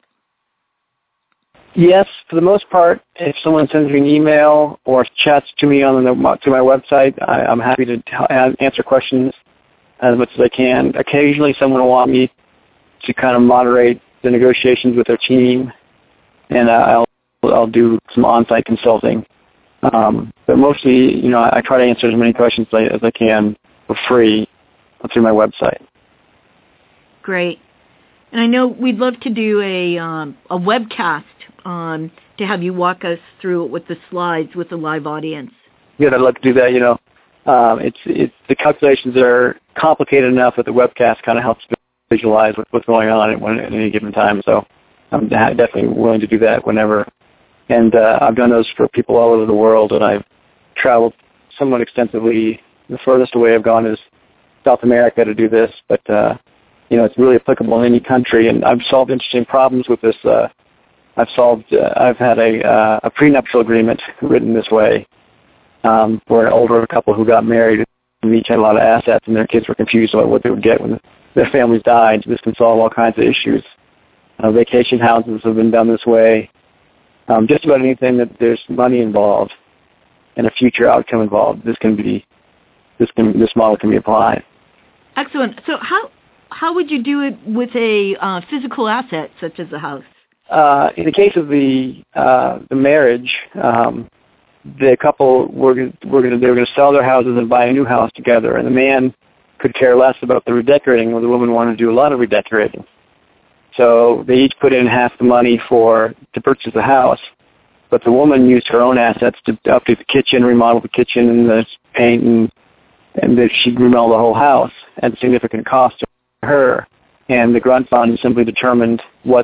Yes, for the most part. If someone sends me an email or chats to me to my website, I'm happy to answer questions as much as I can. Occasionally someone will want me to kind of moderate the negotiations with their team, and I'll do some on-site consulting. But mostly, I try to answer as many questions as I can for free through my website. Great. And I know we'd love to do a webcast to have you walk us through it with the slides with the live audience. Yeah, I'd love to do that. It's the calculations are complicated enough that the webcast kind of helps visualize what's going on at any given time. So I'm definitely willing to do that whenever. And I've done those for people all over the world, and I've traveled somewhat extensively. The furthest away I've gone is South America to do this, but it's really applicable in any country. And I've solved interesting problems with this. I've had a prenuptial agreement written this way for an older couple who got married and each had a lot of assets, and their kids were confused about what they would get when their families died. This can solve all kinds of issues. Vacation houses have been done this way. Just about anything that there's money involved and a future outcome involved, this model can be applied. Excellent. So how would you do it with a physical asset such as a house? In the case of the marriage, the couple they were going to sell their houses and buy a new house together, and the man could care less about the redecorating, while the woman wanted to do a lot of redecorating. So they each put in half the money to purchase the house, but the woman used her own assets to update the kitchen, remodel the kitchen, and the paint, and that she remodeled the whole house at significant cost to her. And the Grunt Fund simply determined when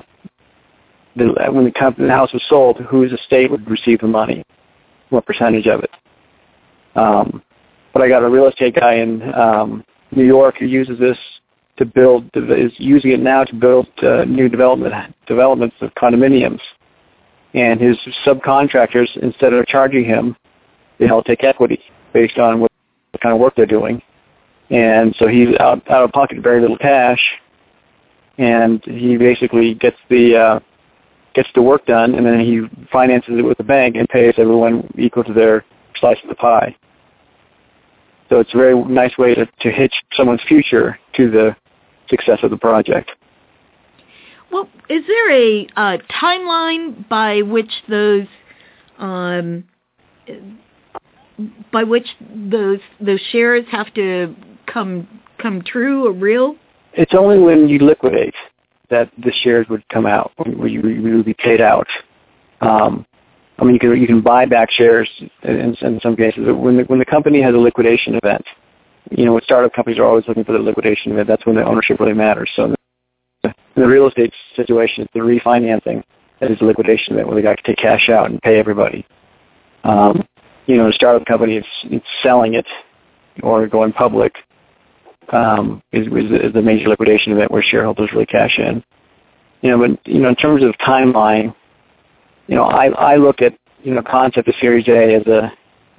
the house was sold, whose estate would receive the money, what percentage of it. But I got a real estate guy in New York who uses this is using it now to build new developments of condominiums. And his subcontractors, instead of charging him, they all take equity based on what kind of work they're doing. And so he's out of pocket very little cash, and he basically gets the work done, and then he finances it with the bank and pays everyone equal to their slice of the pie. So it's a very nice way to hitch someone's future to the success of the project. Well, is there a timeline by which those by which those shares have to come true or real? It's only when you liquidate that the shares would come out, when you would be paid out. I mean, you can buy back shares in some cases. When the company has a liquidation event, with startup companies are always looking for the liquidation event. That's when the ownership really matters. So in the real estate situation, it's the refinancing that is a liquidation event where they got to take cash out and pay everybody. In a startup company, it's selling it or going public is the major liquidation event where shareholders really cash in. But in terms of timeline, I look at concept of Series A as a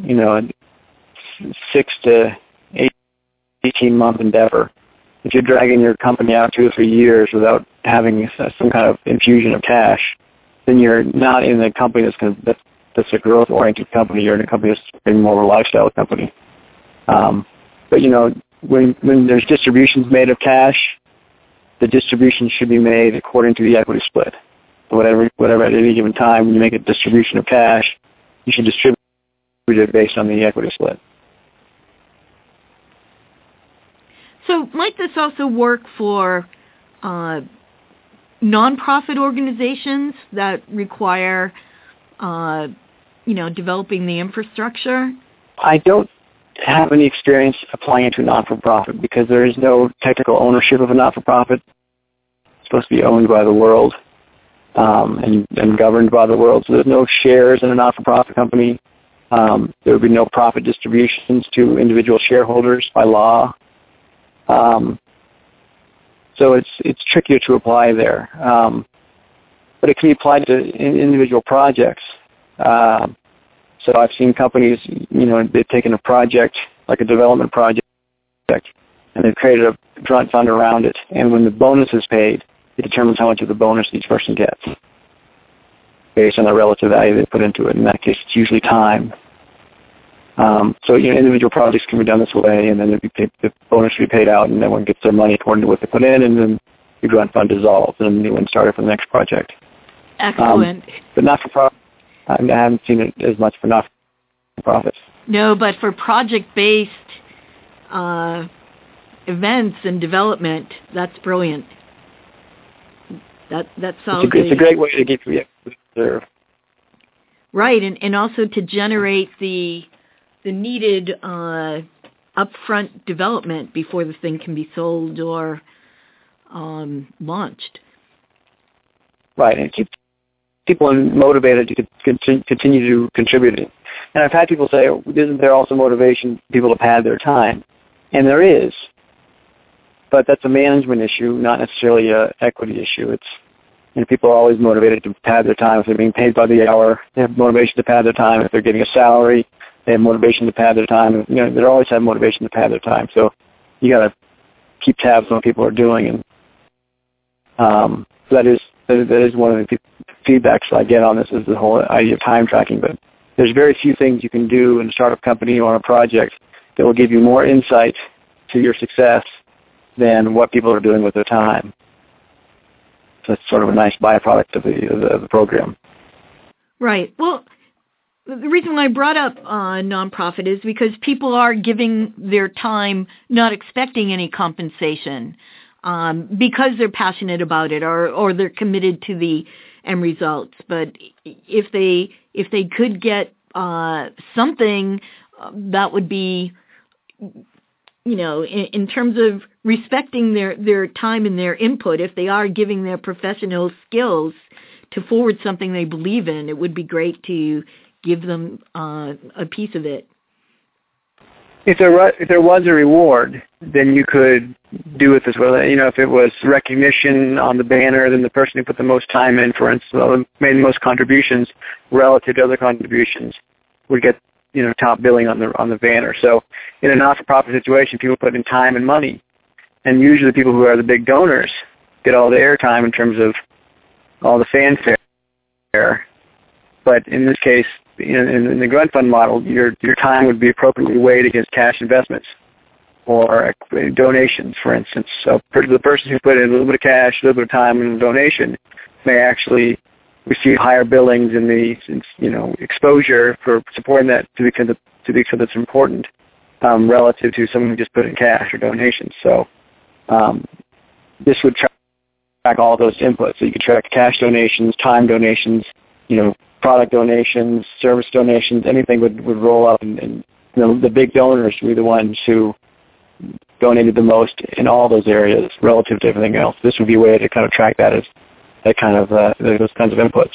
6 to 18 month endeavor. If you're dragging your company out 2 or 3 years without having some kind of infusion of cash, then you're not in a company that's a growth oriented company. You're in a company that's more of a lifestyle company. But when there's distributions made of cash, the distribution should be made according to the equity split. Whatever at any given time, when you make a distribution of cash, you should distribute it based on the equity split. So might this also work for nonprofit organizations that require, developing the infrastructure? I don't have any experience applying it to a not-for-profit because there is no technical ownership of a not-for-profit. It's supposed to be owned by the world and governed by the world. So there's no shares in a not-for-profit company. There would be no profit distributions to individual shareholders by law. So it's trickier to apply there. But it can be applied to individual projects. So I've seen companies, they've taken a project, like a development project, and they've created a joint fund around it. And when the bonus is paid, it determines how much of the bonus each person gets based on the relative value they put into it. In that case, it's usually time. So individual projects can be done this way, and then the bonus will be paid out, and everyone gets their money according to what they put in, and then the joint fund dissolves, and a new one started for the next project. Excellent. But not for profit. I haven't seen it as much for not-for-profits. No, but for project-based events and development, that's brilliant. That's all it's a great way to get reserve. Right, and also to generate the needed upfront development before the thing can be sold or launched. Right, and keep people motivated to continue to contribute. And I've had people say, isn't there also motivation for people to pad their time? And there is, but that's a management issue, not necessarily an equity issue. It's people are always motivated to pad their time. If they're being paid by the hour, they have motivation to pad their time. If they're getting a salary, they have motivation to pad their time. They always have motivation to pad their time. So you got to keep tabs on what people are doing, and that is one of the feedbacks I get on this is the whole idea of time tracking. But there's very few things you can do in a startup company or on a project that will give you more insight to your success than what people are doing with their time. So it's sort of a nice byproduct of the program. Right. Well, the reason why I brought up nonprofit is because people are giving their time not expecting any compensation because they're passionate about it or they're committed to the end results. But if they could get something, that would be, in terms of respecting their time and their input, if they are giving their professional skills to forward something they believe in, it would be great to give them a piece of it. If there was a reward, then you could do it this way. If it was recognition on the banner, then the person who put the most time in, for instance, made the most contributions relative to other contributions, would get top billing on the banner. So in a not-for-profit situation, people put in time and money, and usually the people who are the big donors get all the airtime in terms of all the fanfare. But in this case, in the grant fund model, your time would be appropriately weighed against cash investments or donations, for instance. So the person who put in a little bit of cash, a little bit of time, and a donation may actually receive higher billings in the exposure for supporting that to to the extent that's important relative to someone who just put in cash or donations. So this would track all those inputs. So you could track cash donations, time donations, product donations, service donations, anything would roll up, and the big donors would be the ones who donated the most in all those areas relative to everything else. This would be a way to kind of track that as those kinds of inputs.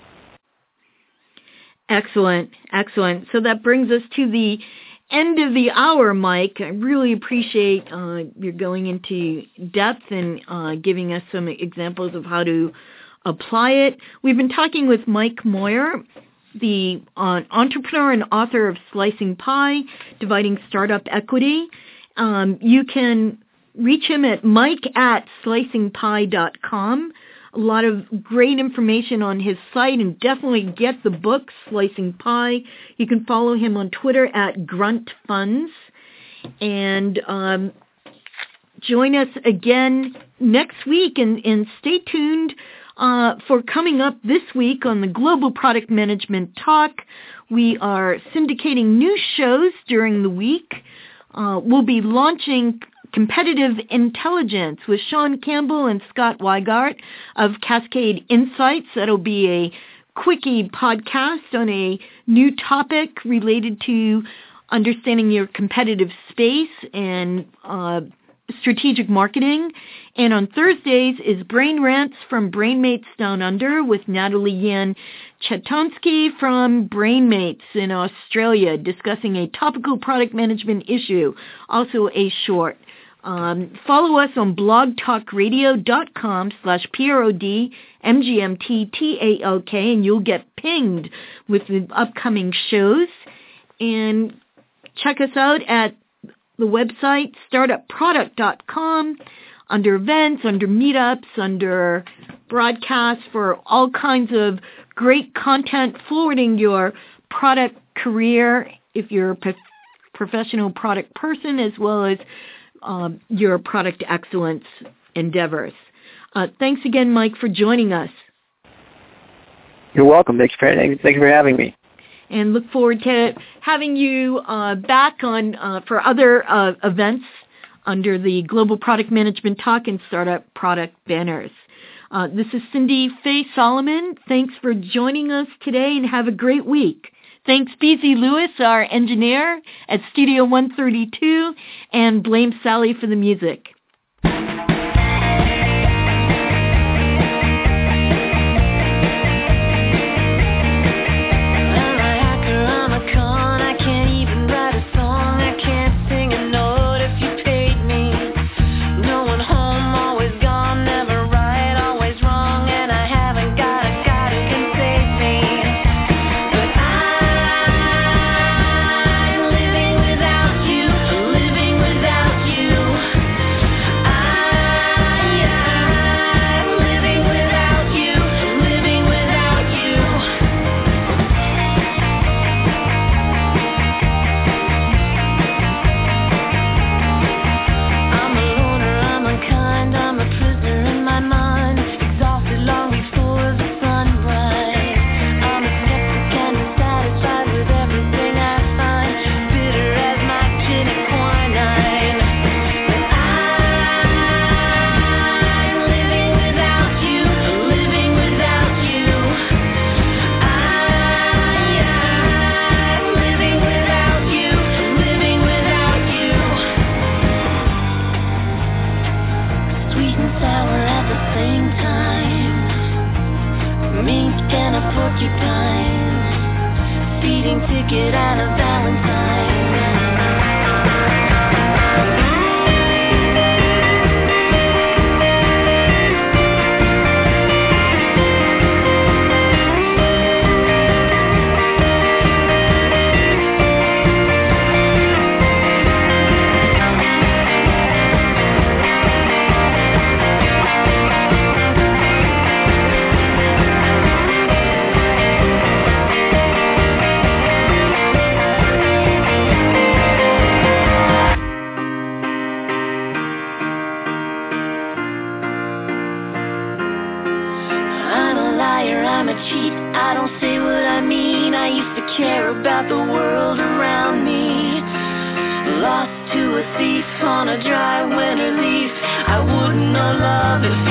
Excellent. So that brings us to the end of the hour, Mike. I really appreciate your going into depth and giving us some examples of how to apply it. We've been talking with Mike Moyer, the entrepreneur and author of Slicing Pie, Dividing Startup Equity. You can reach him at mike@slicingpie.com. A lot of great information on his site, and definitely get the book, Slicing Pie. You can follow him on Twitter at GruntFunds. And join us again next week, and stay tuned for coming up this week on the Global Product Management Talk. We are syndicating new shows during the week. We'll be launching Competitive Intelligence with Sean Campbell and Scott Weigart of Cascade Insights. That'll be a quickie podcast on a new topic related to understanding your competitive space and strategic marketing. And on Thursdays is Brain Rants from Brainmates Down Under with Natalie Yan Chetonsky from Brainmates in Australia, discussing a topical product management issue, also a short. Follow us on blogtalkradio.com/PRODMGMTTALK, and you'll get pinged with the upcoming shows. And check us out at the website, startupproduct.com, under events, under meetups, under broadcasts, for all kinds of great content forwarding your product career, if you're a professional product person, as well as your product excellence endeavors. Thanks again, Mike, for joining us. You're welcome. Thank you for having me. And look forward to having you back on for other events under the Global Product Management Talk and Startup Product banners. This is Cindy Faye Solomon. Thanks for joining us today, and have a great week. Thanks, BZ Lewis, our engineer at Studio 132, and Blame Sally for the music. Ticket out of Valentine. I'm a cheat, I don't say what I mean. I used to care about the world around me. Lost to a thief on a dry winter leaf. I wouldn't know love if